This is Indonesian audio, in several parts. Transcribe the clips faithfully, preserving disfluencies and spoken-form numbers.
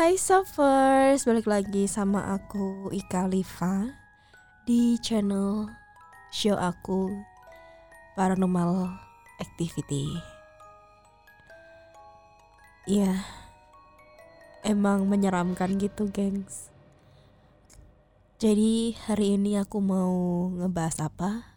Hai Suffers, balik lagi sama aku Ika Liva di channel show aku Paranormal Activity. Ya, emang menyeramkan gitu gengs. Jadi hari ini aku mau ngebahas apa?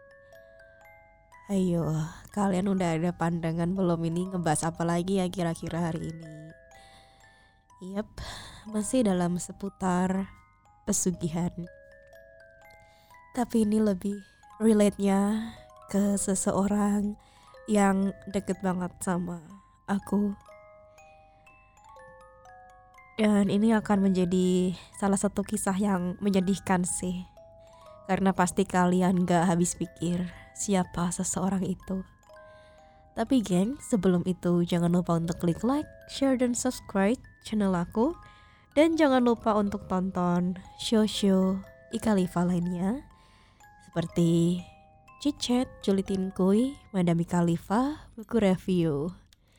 Ayo, kalian udah ada pandangan belum ini ngebahas apa lagi ya kira-kira hari ini? Yap, masih dalam seputar pesugihan. Tapi ini lebih relate-nya ke seseorang yang deket banget sama aku. Dan ini akan menjadi salah satu kisah yang menyedihkan sih. Karena pasti kalian gak habis pikir siapa seseorang itu. Tapi geng, sebelum itu jangan lupa untuk klik like, share, dan subscribe channel aku. Dan jangan lupa untuk tonton show-show Ika Liva lainnya seperti Chit-Chat, Julitin Kuy, Madam Ika Liva, buku review.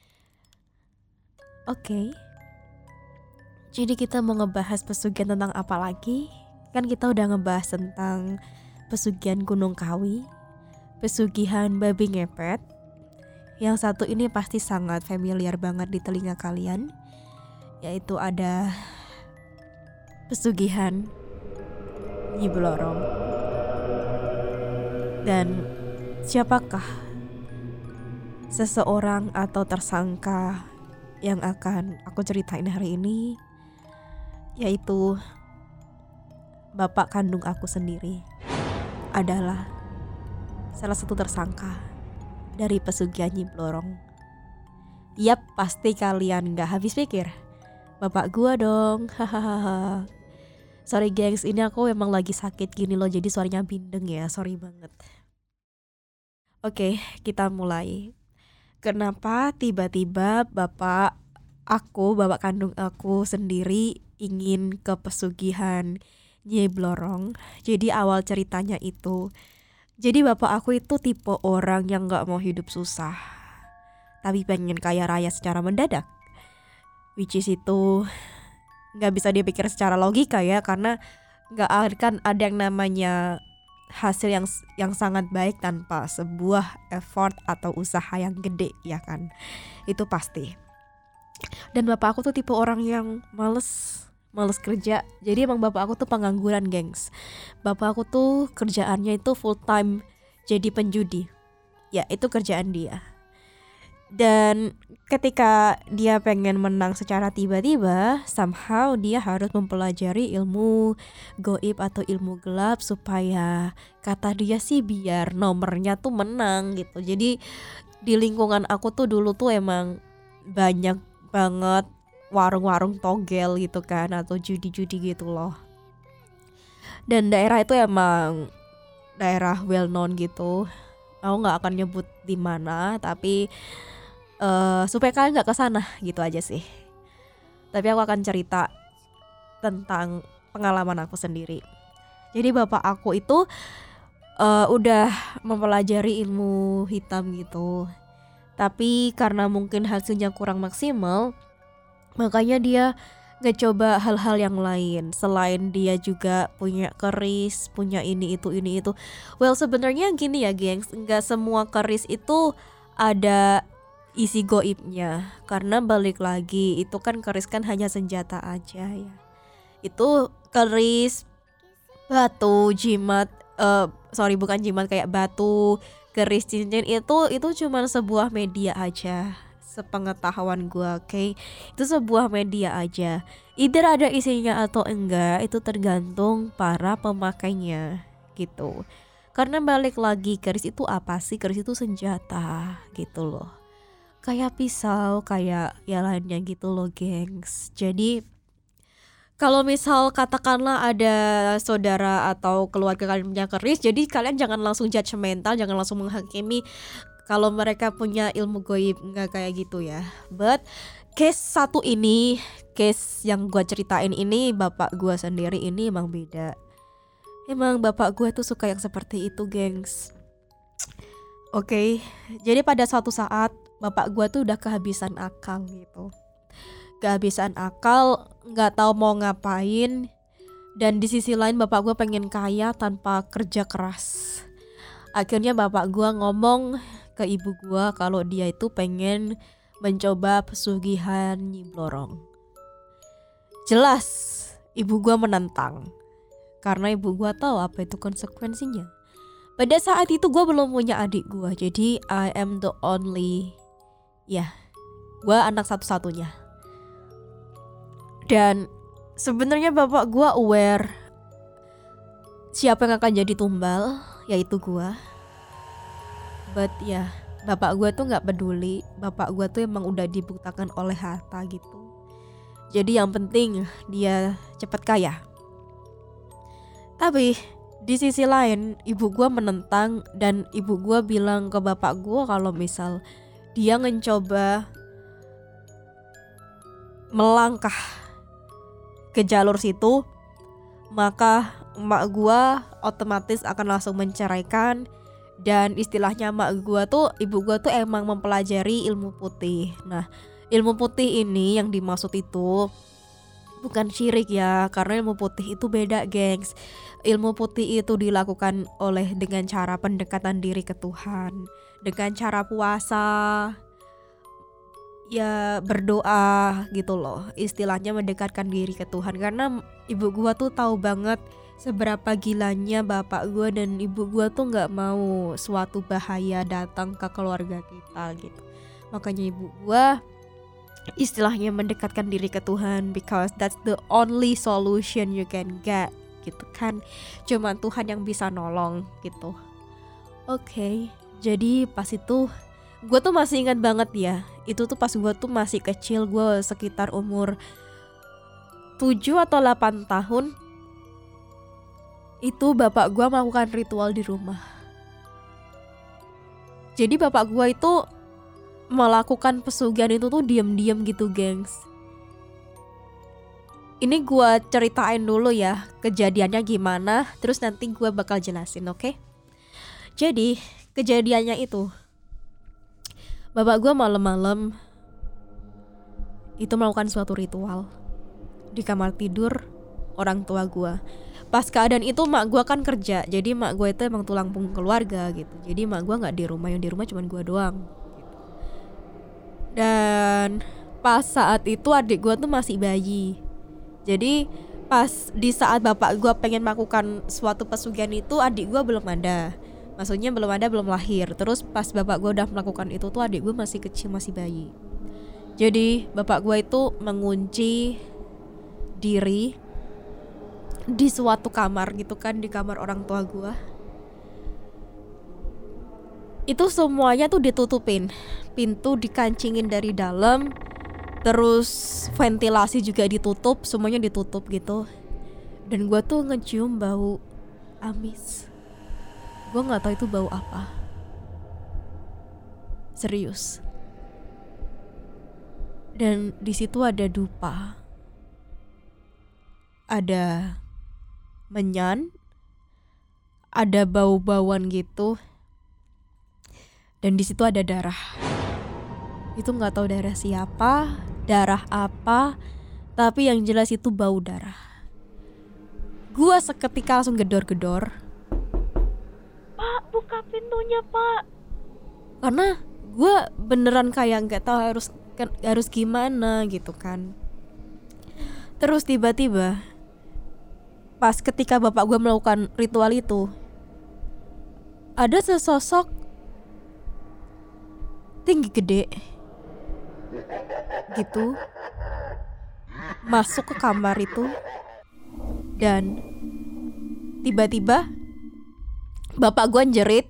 Oke, okay. Jadi kita mau ngebahas pesugihan tentang apa lagi? Kan kita udah ngebahas tentang pesugihan Gunung Kawi, pesugihan babi ngepet. Yang satu ini pasti sangat familiar banget di telinga kalian, yaitu ada pesugihan Nyi Blorong. Dan siapakah seseorang atau tersangka yang akan aku ceritain hari ini? Yaitu bapak kandung aku sendiri adalah salah satu tersangka dari pesugihan Nyi Blorong. Yap, pasti kalian gak habis pikir bapak gua dong. Hahaha. Sorry gengs, ini aku emang lagi sakit gini loh, jadi suaranya bindeng ya, sorry banget. Oke, kita mulai. Kenapa tiba-tiba bapak aku, bapak kandung aku sendiri ingin ke pesugihan Nyi Blorong? Jadi awal ceritanya itu, jadi bapak aku itu tipe orang yang gak mau hidup susah, tapi pengen kaya raya secara mendadak. Which is itu gak bisa dipikir secara logika ya, karena gak akan ada yang namanya hasil yang yang sangat baik tanpa sebuah effort atau usaha yang gede, ya kan? Itu pasti. Dan bapak aku tuh tipe orang yang males males kerja. Jadi emang bapak aku tuh pengangguran gengs. Bapak aku tuh kerjaannya itu full time jadi penjudi. Ya, itu kerjaan dia. Dan ketika dia pengen menang secara tiba-tiba, somehow dia harus mempelajari ilmu goib atau ilmu gelap supaya kata dia sih biar nomornya tuh menang gitu. Jadi di lingkungan aku tuh dulu tuh emang banyak banget warung-warung togel gitu kan, atau judi-judi gitu loh. Dan daerah itu emang daerah well known gitu. Aku nggak akan nyebut di mana, tapi uh, supaya kalian nggak kesana gitu aja sih. Tapi aku akan cerita tentang pengalaman aku sendiri. Jadi bapak aku itu uh, udah mempelajari ilmu hitam gitu, tapi karena mungkin hasilnya kurang maksimal, makanya dia gak coba hal-hal yang lain. Selain dia juga punya keris, punya ini itu ini itu. Well, sebenarnya gini ya gengs, gak semua keris itu ada isi goibnya. Karena balik lagi, itu kan keris kan hanya senjata aja ya. Itu keris, batu, jimat, uh, sorry bukan jimat, kayak batu, keris, cincin itu itu cuma sebuah media aja. Sepengetahuan gue, oke, okay? Itu sebuah media aja. Either ada isinya atau enggak, itu tergantung para pemakainya gitu. Karena balik lagi, keris itu apa sih? Keris itu senjata gitu loh, kayak pisau, kayak ya lainnya gitu loh gengs. Jadi kalau misal katakanlah ada saudara atau keluarga kalian punya keris, jadi kalian jangan langsung judgmental, jangan langsung menghakimi kalau mereka punya ilmu goib, nggak kayak gitu ya. But case satu ini, case yang gue ceritain ini, bapak gue sendiri ini emang beda. Emang bapak gue tuh suka yang seperti itu gengs. Oke, okay, jadi pada suatu saat bapak gue tuh udah kehabisan akal gitu. kehabisan akal, nggak tahu mau ngapain. Dan di sisi lain bapak gue pengen kaya tanpa kerja keras. Akhirnya bapak gue ngomong ke ibu gue kalau dia itu pengen mencoba pesugihan Nyi Blorong. Jelas ibu gue menentang karena ibu gue tahu apa itu konsekuensinya. Pada saat itu gue belum punya adik gue, jadi I am the only, ya, gue anak satu-satunya. Dan sebenarnya bapak gue aware siapa yang akan jadi tumbal, yaitu gue. But ya, yeah, bapak gue tuh nggak peduli. Bapak gue tuh emang udah dibuktakan oleh harta gitu. Jadi yang penting dia cepat kaya. Tapi di sisi lain ibu gue menentang, dan ibu gue bilang ke bapak gue kalau misal dia mencoba melangkah ke jalur situ, maka emak gue otomatis akan langsung menceraikan. Dan istilahnya emak gue tuh, ibu gue tuh emang mempelajari ilmu putih. Nah, ilmu putih ini yang dimaksud itu bukan syirik ya, karena ilmu putih itu beda, gengs. Ilmu putih itu dilakukan oleh dengan cara pendekatan diri ke Tuhan, dengan cara puasa, ya berdoa gitu loh. Istilahnya mendekatkan diri ke Tuhan. Karena ibu gua tuh tahu banget seberapa gilanya bapak gua dan ibu gua tuh gak mau suatu bahaya datang ke keluarga kita gitu. Makanya ibu gua istilahnya mendekatkan diri ke Tuhan, because that's the only solution you can get gitu kan. Cuman Tuhan yang bisa nolong gitu. Oke, okay, jadi pas itu gue tuh masih ingat banget ya, itu tuh pas gue tuh masih kecil, gue sekitar umur tujuh atau delapan tahun. Itu bapak gue melakukan ritual di rumah. Jadi bapak gue itu melakukan pesugihan itu tuh diam-diam gitu, gengs. Ini gue ceritain dulu ya kejadiannya gimana, terus nanti gue bakal jelasin, oke? Okay? Jadi kejadiannya itu, bapak gue malam-malam itu melakukan suatu ritual di kamar tidur orang tua gue. Pas keadaan itu mak gue kan kerja, jadi mak gue itu emang tulang punggung keluarga gitu. Jadi mak gue nggak di rumah, yang di rumah cuma gue doang. Dan pas saat itu adik gue tuh masih bayi. Jadi pas di saat bapak gue pengen melakukan suatu pesugihan itu, adik gue belum ada. Maksudnya belum ada, belum lahir. Terus pas bapak gue udah melakukan itu tuh adik gue masih kecil, masih bayi. Jadi bapak gue itu mengunci diri di suatu kamar gitu kan, di kamar orang tua gue. Itu semuanya tuh ditutupin, pintu dikancingin dari dalam, terus ventilasi juga ditutup, semuanya ditutup gitu. Dan gue tuh ngecium bau amis. Gue nggak tahu itu bau apa. Serius. Dan di situ ada dupa, ada menyan, ada bau-bauan gitu. Dan di situ ada darah. Itu nggak tahu darah siapa, darah apa, tapi yang jelas itu bau darah. Gua seketika langsung gedor-gedor. Pak, buka pintunya, Pak. Karena gua beneran kayak nggak tahu harus harus gimana gitu kan. Terus tiba-tiba pas ketika bapak gua melakukan ritual itu, ada sesosok tinggi gede gitu masuk ke kamar itu. Dan tiba-tiba bapak gue jerit,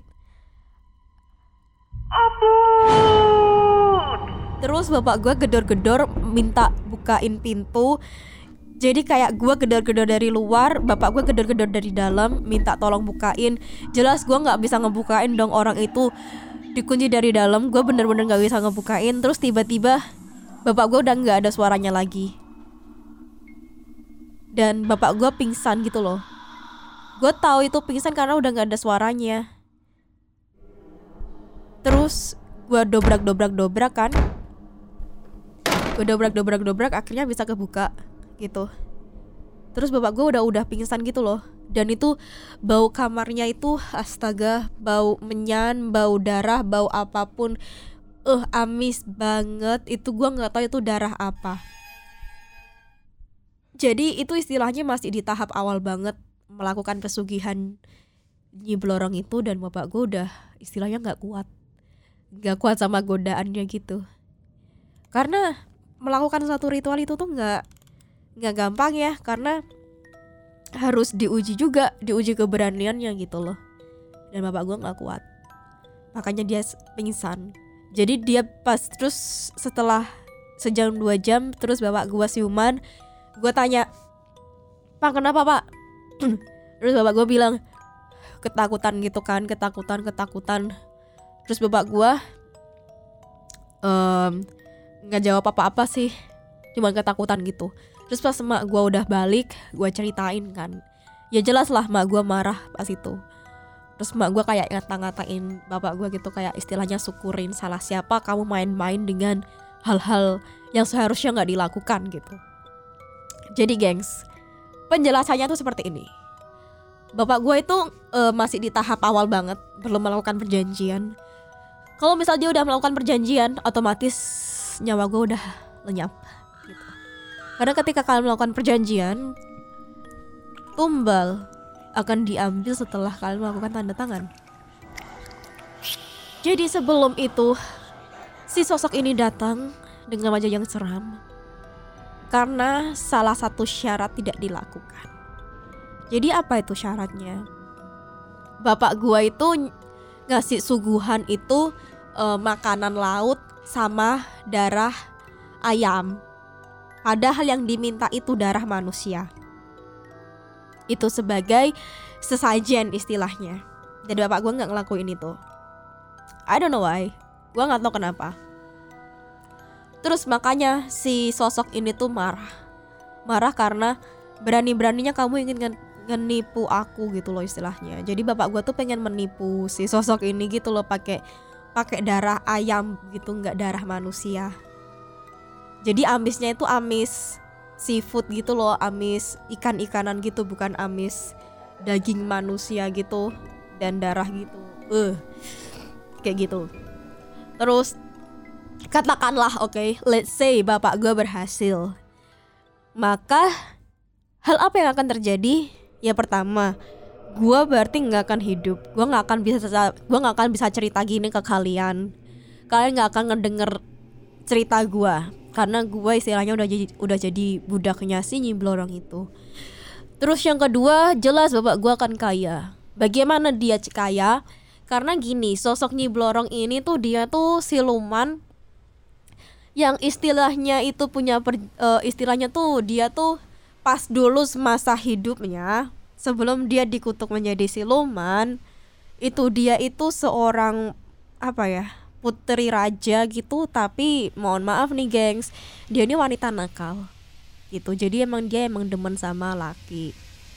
ampun. Terus bapak gue gedor-gedor minta bukain pintu. Jadi kayak gue gedor-gedor dari luar, bapak gue gedor-gedor dari dalam minta tolong bukain. Jelas gue gak bisa ngebukain dong, orang itu dikunci dari dalam. Gue bener-bener gak bisa ngebukain. Terus tiba-tiba bapak gue udah gak ada suaranya lagi. Dan bapak gue pingsan gitu loh. Gue tahu itu pingsan karena udah gak ada suaranya. Terus gue dobrak-dobrak-dobrak kan. Gue gue dobrak dobrak dobrak akhirnya bisa kebuka gitu. Terus bapak gue udah udah pingsan gitu loh. Dan itu bau kamarnya itu astaga, bau menyan, bau darah, bau apapun. Eh uh, amis banget. Itu gue nggak tahu itu darah apa. Jadi itu istilahnya masih di tahap awal banget melakukan pesugihan Nyi Blorong itu, dan bapak gue udah istilahnya nggak kuat, nggak kuat sama godaannya gitu. Karena melakukan satu ritual itu tuh nggak nggak gampang ya, karena harus diuji juga, diuji keberaniannya gitu loh. Dan bapak gue nggak kuat, makanya dia pingsan. Jadi dia pas terus setelah sejam dua jam terus bapak gue siuman. Gue tanya, "Pak, kenapa pak?" Terus bapak gue bilang ketakutan gitu kan, ketakutan ketakutan. Terus bapak gue um, nggak jawab apa-apa sih, cuma ketakutan gitu. Terus pas emak gue udah balik, gue ceritain kan. Ya jelas lah emak gue marah pas itu. Terus emak gue kayak ngata-ngatain bapak gue gitu, kayak istilahnya syukurin, salah siapa kamu main-main dengan hal-hal yang seharusnya gak dilakukan gitu. Jadi gengs, penjelasannya tuh seperti ini. Bapak gue itu uh, masih di tahap awal banget, belum melakukan perjanjian. Kalau misal dia udah melakukan perjanjian, otomatis nyawa gue udah lenyap gitu. Karena ketika kalian melakukan perjanjian, tumbal akan diambil setelah kalian melakukan tanda tangan. Jadi sebelum itu, si sosok ini datang dengan wajah yang seram karena salah satu syarat tidak dilakukan. Jadi apa itu syaratnya? Bapak gua itu ngasih suguhan itu eh, makanan laut sama darah ayam. Padahal yang diminta itu darah manusia. Itu sebagai sesajen istilahnya. Dan bapak gue gak ngelakuin itu. I don't know why. Gue gak tahu kenapa. Terus makanya si sosok ini tuh marah. Marah karena berani-beraninya kamu ingin menipu aku gitu loh istilahnya. Jadi bapak gue tuh pengen menipu si sosok ini gitu loh, pakai pakai darah ayam gitu, gak darah manusia. Jadi amisnya itu amis seafood gitu loh, amis ikan-ikanan gitu, bukan amis daging manusia gitu dan darah gitu. Eh, uh, kayak gitu. Terus katakanlah oke, okay, let's say bapak gue berhasil. Maka hal apa yang akan terjadi? Ya pertama, gue berarti nggak akan hidup. Gue nggak akan bisa, gue nggak akan bisa cerita gini ke kalian. Kalian nggak akan ngedenger cerita gue. Karena gue istilahnya udah jadi udah jadi budaknya si Nyi Blorong itu. Terus yang kedua, jelas bapak gue akan kaya. Bagaimana dia kaya? Karena gini, sosok Nyi Blorong ini tuh dia tuh siluman yang istilahnya itu punya per, uh, istilahnya tuh dia tuh pas dulu masa hidupnya sebelum dia dikutuk menjadi siluman, itu dia itu seorang apa ya? Putri raja gitu, tapi mohon maaf nih gengs, dia ini wanita nakal gitu. Jadi emang dia emang demen sama laki.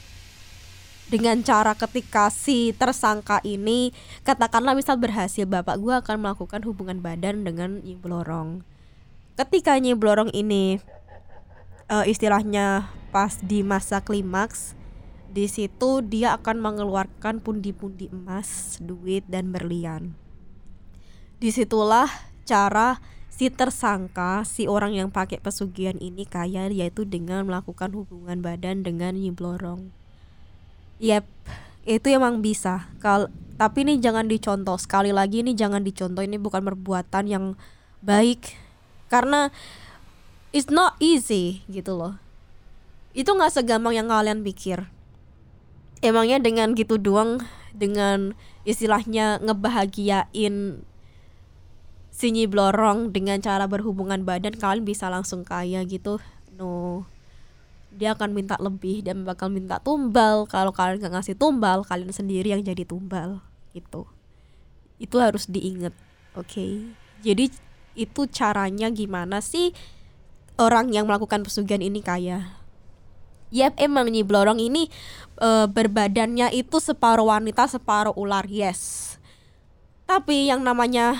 Dengan cara ketika si tersangka ini katakanlah misal berhasil, bapak gue akan melakukan hubungan badan dengan Nyi Blorong. Ketika Nyi Blorong ini uh, istilahnya pas di masa klimaks, di situ dia akan mengeluarkan pundi-pundi emas, duit dan berlian. Disitulah cara si tersangka, si orang yang pakai pesugihan ini kaya, yaitu dengan melakukan hubungan badan dengan Nyi Blorong. Yep, itu emang bisa. Kal tapi ini jangan dicontoh. Sekali lagi ini jangan dicontoh. Ini bukan perbuatan yang baik, karena it's not easy gitu loh. Itu nggak segampang yang kalian pikir. Emangnya dengan gitu doang, dengan istilahnya ngebahagiain si Nyi Blorong dengan cara berhubungan badan, kalian bisa langsung kaya gitu? No, dia akan minta lebih dan bakal minta tumbal. Kalau kalian gak ngasih tumbal, kalian sendiri yang jadi tumbal gitu. Itu harus diingat, oke? Okay? Jadi itu caranya gimana sih orang yang melakukan pesugihan ini kaya? Yap, emang Nyi Blorong ini e, berbadannya itu separuh wanita separuh ular, yes. Tapi yang namanya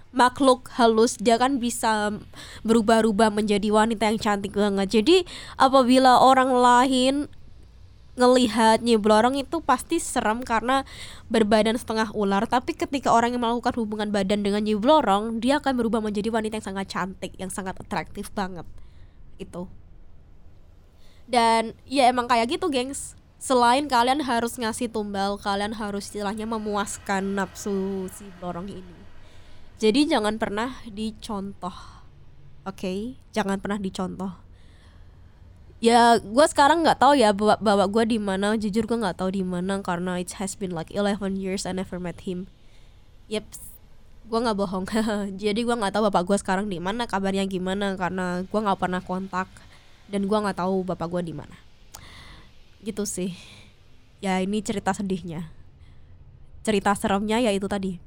makhluk halus, dia kan bisa berubah-ubah menjadi wanita yang cantik banget. Jadi apabila orang lain ngelihat Nyi Blorong itu pasti serem karena berbadan setengah ular. Tapi ketika orang yang melakukan hubungan badan dengan Nyi Blorong, dia akan berubah menjadi wanita yang sangat cantik, yang sangat atraktif banget. Itu. Dan ya emang kayak gitu gengs. Selain kalian harus ngasih tumbal, kalian harus istilahnya memuaskan nafsu si Blorong ini. Jadi jangan pernah dicontoh. Oke, okay? Jangan pernah dicontoh. Ya, gue sekarang nggak tahu ya bawa bawa gue di mana. Jujur gue nggak tahu di mana karena it has been like eleven years I never met him. Yep, gue nggak bohong. Jadi gue nggak tahu bapak gue sekarang di mana, kabarnya gimana karena gue nggak pernah kontak dan gue nggak tahu bapak gue di mana. Gitu sih. Ya ini cerita sedihnya. Cerita seremnya ya itu tadi.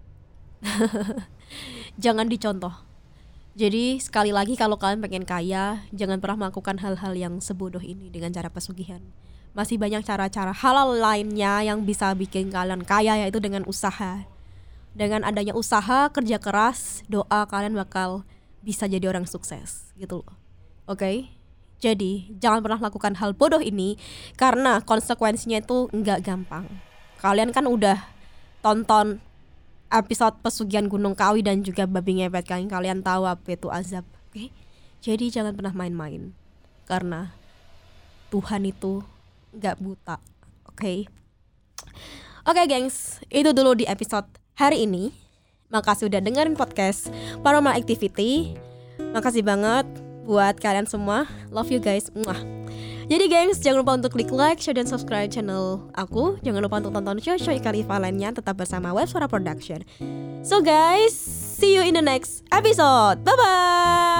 Jangan dicontoh. Jadi sekali lagi kalau kalian pengen kaya, jangan pernah melakukan hal-hal yang sebodoh ini dengan cara pesugihan. Masih banyak cara-cara halal lainnya yang bisa bikin kalian kaya, yaitu dengan usaha. Dengan adanya usaha, kerja keras, doa, kalian bakal bisa jadi orang sukses gitu loh. Oke? Okay? Jadi jangan pernah lakukan hal bodoh ini karena konsekuensinya itu nggak gampang. Kalian kan udah tonton episode pesugihan Gunung Kawi dan juga babi ngepet kan, kalian tahu apa itu azab. Oke, okay? Jadi jangan pernah main-main karena Tuhan itu nggak buta. Oke, okay? Oke okay, gengs, itu dulu di episode hari ini. Makasih udah dengerin podcast Paranormal Activity. Makasih banget buat kalian semua. Love you guys. Mwah. Jadi gengs, jangan lupa untuk klik like, share, dan subscribe channel aku. Jangan lupa untuk tonton show-show Khalifa lainnya tetap bersama Web Suara Production. So guys, see you in the next episode. Bye-bye.